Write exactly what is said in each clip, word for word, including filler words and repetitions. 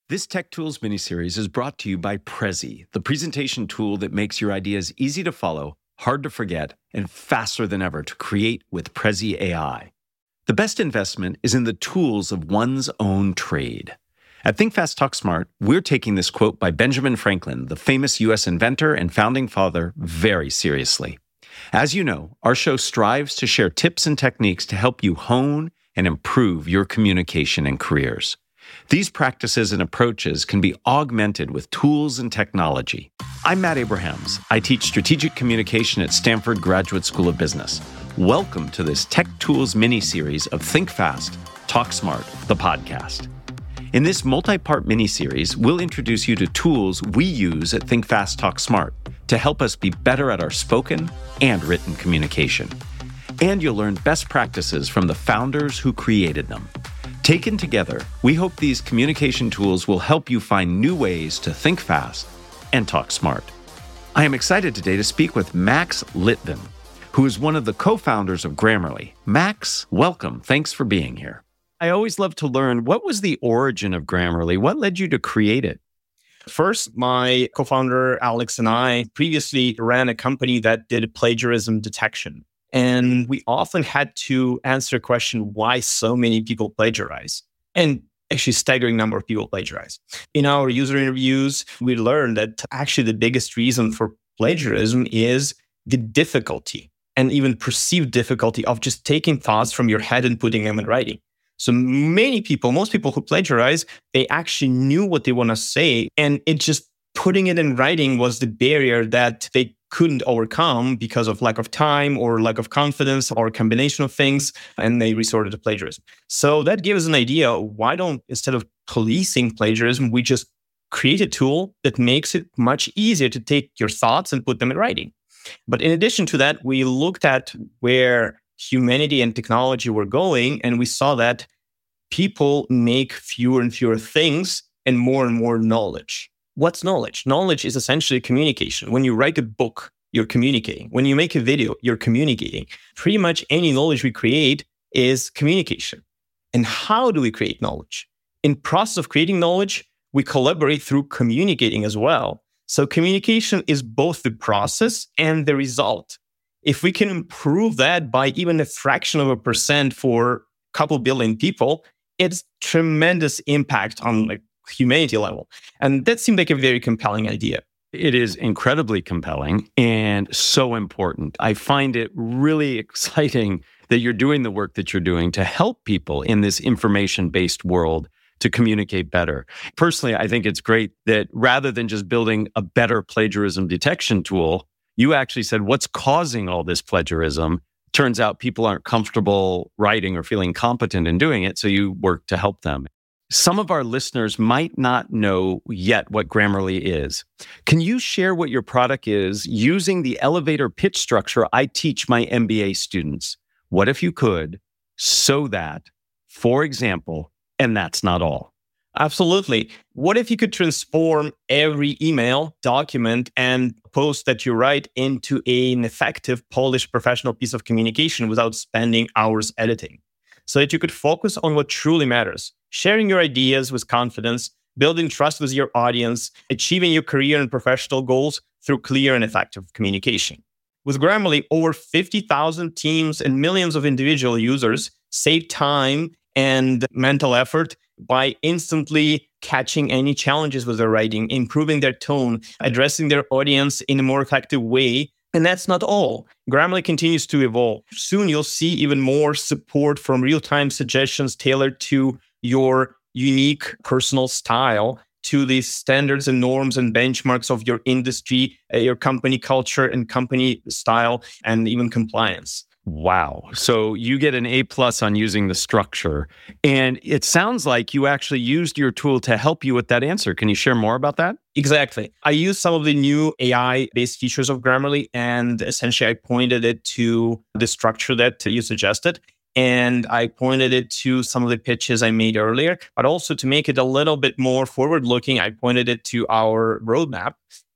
This Tech Tools miniseries is brought to you by Prezi, the presentation tool that makes your ideas easy to follow, hard to forget, and faster than ever to create with Prezi A I. The best investment is in the tools of one's own trade. At Think Fast, Talk Smart, we're taking this quote by Benjamin Franklin, the famous U S inventor and founding father, very seriously. As you know, our show strives to share tips and techniques to help you hone and improve your communication and careers. These practices and approaches can be augmented with tools and technology. I'm Matt Abrahams. I teach strategic communication at Stanford Graduate School of Business. Welcome to this Tech Tools mini-series of Think Fast, Talk Smart, the podcast. In this multi-part mini-series, we'll introduce you to tools we use at Think Fast, Talk Smart to help us be better at our spoken and written communication. And you'll learn best practices from the founders who created them. Taken together, we hope these communication tools will help you find new ways to think fast and talk smart. I am excited today to speak with Max Litvin, who is one of the co-founders of Grammarly. Max, welcome. Thanks for being here. I always love to learn, what was the origin of Grammarly? What led you to create it? First, my co-founder Alex and I previously ran a company that did plagiarism detection. And we often had to answer the question, why so many people plagiarize? And actually, staggering number of people plagiarize. In our user interviews, we learned that actually the biggest reason for plagiarism is the difficulty and even perceived difficulty of just taking thoughts from your head and putting them in writing. So many people, most people who plagiarize, they actually knew what they want to say. And it just putting it in writing was the barrier that they couldn't overcome because of lack of time or lack of confidence or a combination of things, and they resorted to plagiarism. So that gave us an idea, why don't, instead of policing plagiarism, we just create a tool that makes it much easier to take your thoughts and put them in writing. But in addition to that, we looked at where humanity and technology were going, and we saw that people make fewer and fewer things and more and more knowledge. What's knowledge? Knowledge is essentially communication. When you write a book, you're communicating. When you make a video, you're communicating. Pretty much any knowledge we create is communication. And how do we create knowledge? In process of creating knowledge, we collaborate through communicating as well. So communication is both the process and the result. If we can improve that by even a fraction of a percent for a couple billion people, it's tremendous impact on like humanity level. And that seemed like a very compelling idea. It is incredibly compelling and so important. I find it really exciting that you're doing the work that you're doing to help people in this information-based world to communicate better. Personally, I think it's great that rather than just building a better plagiarism detection tool, you actually said, what's causing all this plagiarism? Turns out people aren't comfortable writing or feeling competent in doing it, so you work to help them. Some of our listeners might not know yet what Grammarly is. Can you share what your product is using the elevator pitch structure I teach my M B A students? What if you could, so that, for example, and that's not all. Absolutely. What if you could transform every email, document, and post that you write into an effective, polished, professional piece of communication without spending hours editing? So that you could focus on what truly matters, sharing your ideas with confidence, building trust with your audience, achieving your career and professional goals through clear and effective communication. With Grammarly, over fifty thousand teams and millions of individual users save time and mental effort by instantly catching any challenges with their writing, improving their tone, addressing their audience in a more effective way. And that's not all. Grammarly continues to evolve. Soon you'll see even more support from real-time suggestions tailored to your unique personal style, to the standards and norms and benchmarks of your industry, uh, your company culture and company style, and even compliance. Wow. So you get an A plus on using the structure. And it sounds like you actually used your tool to help you with that answer. Can you share more about that? Exactly. I used some of the new A I-based features of Grammarly, and essentially I pointed it to the structure that you suggested. And I pointed it to some of the pitches I made earlier, but also to make it a little bit more forward-looking, I pointed it to our roadmap.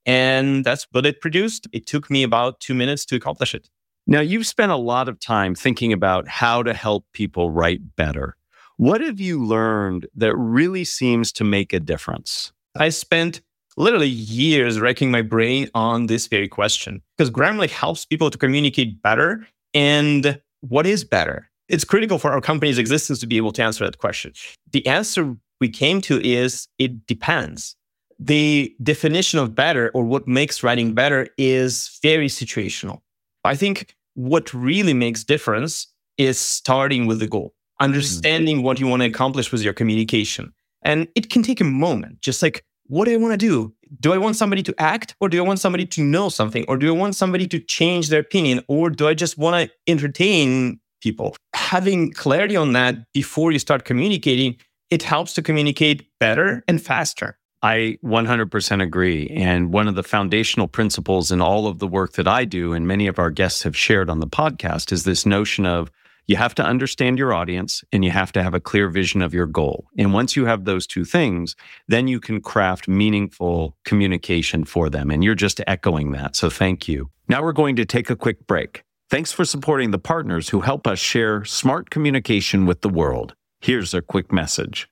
And that's what it produced. It took me about two minutes to accomplish it. Now, you've spent a lot of time thinking about how to help people write better. What have you learned that really seems to make a difference? I spent literally years racking my brain on this very question because Grammarly helps people to communicate better. And what is better? It's critical for our company's existence to be able to answer that question. The answer we came to is it depends. The definition of better or what makes writing better is very situational. I think what really makes difference is starting with the goal, understanding mm-hmm. what you want to accomplish with your communication. And it can take a moment, just like, what do I want to do? Do I want somebody to act, or do I want somebody to know something? Or do I want somebody to change their opinion? Or do I just want to entertain people? Having clarity on that before you start communicating, it helps to communicate better and faster. I one hundred percent agree. And one of the foundational principles in all of the work that I do, and many of our guests have shared on the podcast, is this notion of you have to understand your audience and you have to have a clear vision of your goal. And once you have those two things, then you can craft meaningful communication for them. And you're just echoing that. So thank you. Now we're going to take a quick break. Thanks for supporting the partners who help us share smart communication with the world. Here's a quick message.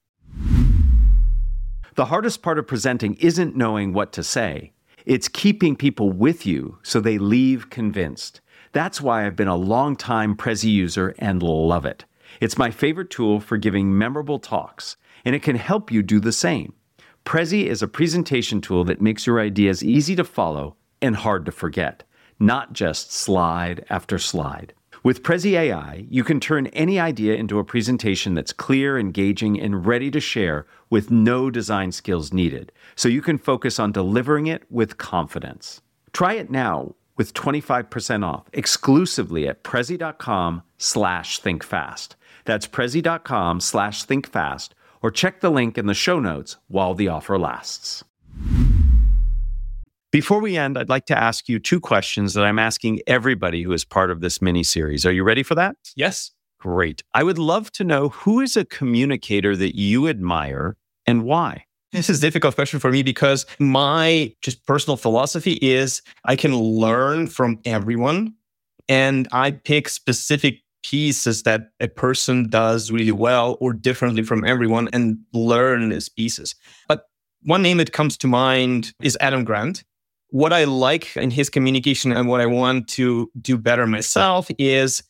The hardest part of presenting isn't knowing what to say. It's keeping people with you so they leave convinced. That's why I've been a long-time Prezi user and love it. It's my favorite tool for giving memorable talks, and it can help you do the same. Prezi is a presentation tool that makes your ideas easy to follow and hard to forget, not just slide after slide. With Prezi A I, you can turn any idea into a presentation that's clear, engaging, and ready to share with no design skills needed, so you can focus on delivering it with confidence. Try it now with twenty-five percent off exclusively at Prezi.com slash thinkfast. That's Prezi.com slash thinkfast, or check the link in the show notes while the offer lasts. Before we end, I'd like to ask you two questions that I'm asking everybody who is part of this mini-series. Are you ready for that? Yes. Great. I would love to know, who is a communicator that you admire and why? This is a difficult question for me because my just personal philosophy is I can learn from everyone, and I pick specific pieces that a person does really well or differently from everyone and learn these pieces. But one name that comes to mind is Adam Grant. What I like in his communication and what I want to do better myself is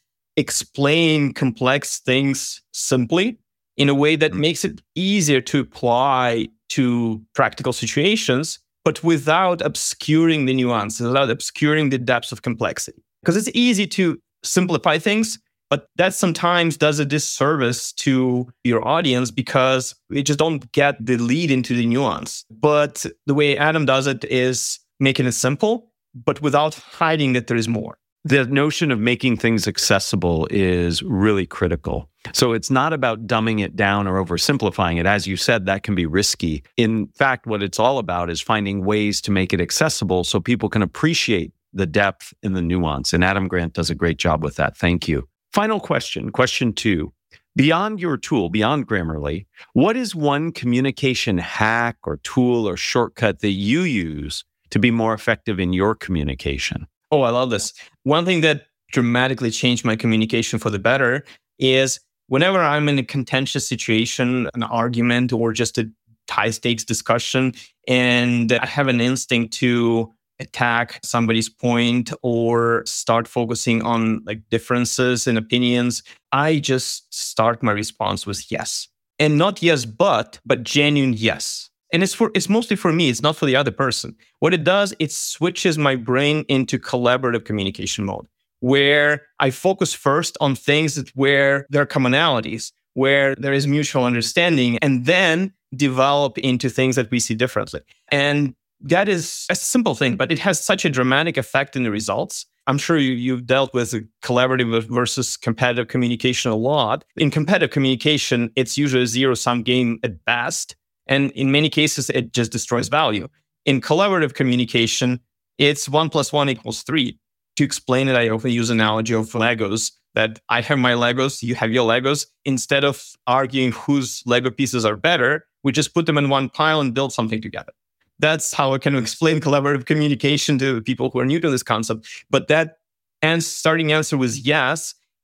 explain complex things simply in a way that makes it easier to apply to practical situations, but without obscuring the nuances, without obscuring the depths of complexity. Because it's easy to simplify things, but that sometimes does a disservice to your audience because they just don't get the lead into the nuance. But the way Adam does it is making it simple, but without hiding that there is more. The notion of making things accessible is really critical. So it's not about dumbing it down or oversimplifying it. As you said, that can be risky. In fact, what it's all about is finding ways to make it accessible so people can appreciate the depth and the nuance. And Adam Grant does a great job with that. Thank you. Final question, question two. Beyond your tool, beyond Grammarly, what is one communication hack or tool or shortcut that you use to be more effective in your communication? Oh, I love this. One thing that dramatically changed my communication for the better is whenever I'm in a contentious situation, an argument, or just a high stakes discussion, and I have an instinct to attack somebody's point or start focusing on like differences in opinions, I just start my response with yes. And not yes, but, but genuine yes. And it's for it's mostly for me. It's not for the other person. What it does, it switches my brain into collaborative communication mode, where I focus first on things that where there are commonalities, where there is mutual understanding, and then develop into things that we see differently. And that is a simple thing, but it has such a dramatic effect in the results. I'm sure you, you've dealt with collaborative versus competitive communication a lot. In competitive communication, it's usually a zero-sum game at best. And in many cases, it just destroys value. In collaborative communication, it's one plus one equals three. To explain it, I often use an analogy of Legos, that I have my Legos, you have your Legos. Instead of arguing whose Lego pieces are better, we just put them in one pile and build something together. That's how I can explain collaborative communication to people who are new to this concept. But that and starting answer was yes.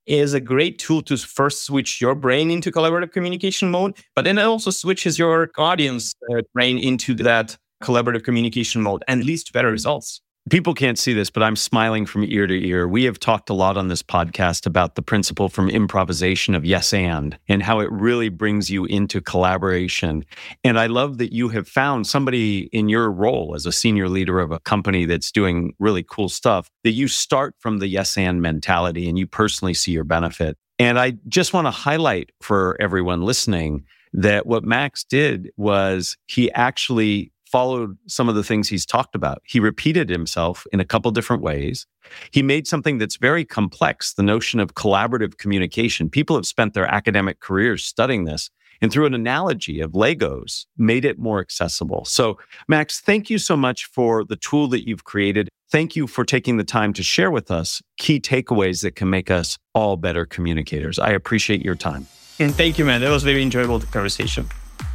is a great tool to first switch your brain into collaborative communication mode, but then it also switches your audience uh, brain into that collaborative communication mode and leads to better results. People can't see this, but I'm smiling from ear to ear. We have talked a lot on this podcast about the principle from improvisation of yes and, and how it really brings you into collaboration. And I love that you have found somebody in your role as a senior leader of a company that's doing really cool stuff, that you start from the yes and mentality and you personally see your benefit. And I just want to highlight for everyone listening that what Max did was he actually followed some of the things he's talked about. He repeated himself in a couple different ways. He made something that's very complex, the notion of collaborative communication. People have spent their academic careers studying this, and through an analogy of Legos, made it more accessible. So, Max, thank you so much for the tool that you've created. Thank you for taking the time to share with us key takeaways that can make us all better communicators. I appreciate your time. And thank you, man. That was very enjoyable conversation.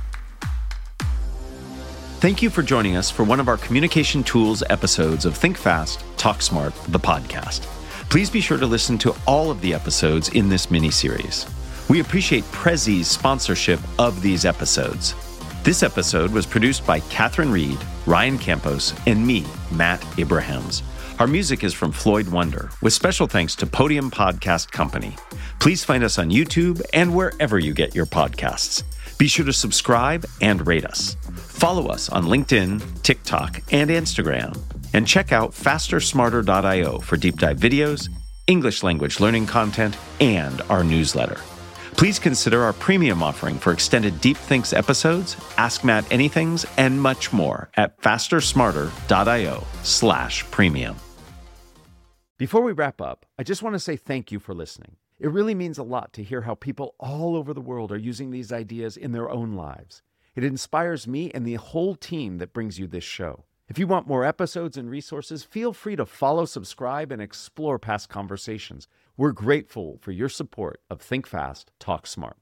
Thank you for joining us for one of our Communication Tools episodes of Think Fast, Talk Smart, the podcast. Please be sure to listen to all of the episodes in this mini-series. We appreciate Prezi's sponsorship of these episodes. This episode was produced by Catherine Reed, Ryan Campos, and me, Matt Abrahams. Our music is from Floyd Wonder, with special thanks to Podium Podcast Company. Please find us on YouTube and wherever you get your podcasts. Be sure to subscribe and rate us. Follow us on LinkedIn, TikTok, and Instagram. And check out faster smarter dot io for deep dive videos, English language learning content, and our newsletter. Please consider our premium offering for extended Deep Thinks episodes, Ask Matt Anythings, and much more at faster smarter dot io slash premium. Before we wrap up, I just want to say thank you for listening. It really means a lot to hear how people all over the world are using these ideas in their own lives. It inspires me and the whole team that brings you this show. If you want more episodes and resources, feel free to follow, subscribe, and explore past conversations. We're grateful for your support of Think Fast, Talk Smart.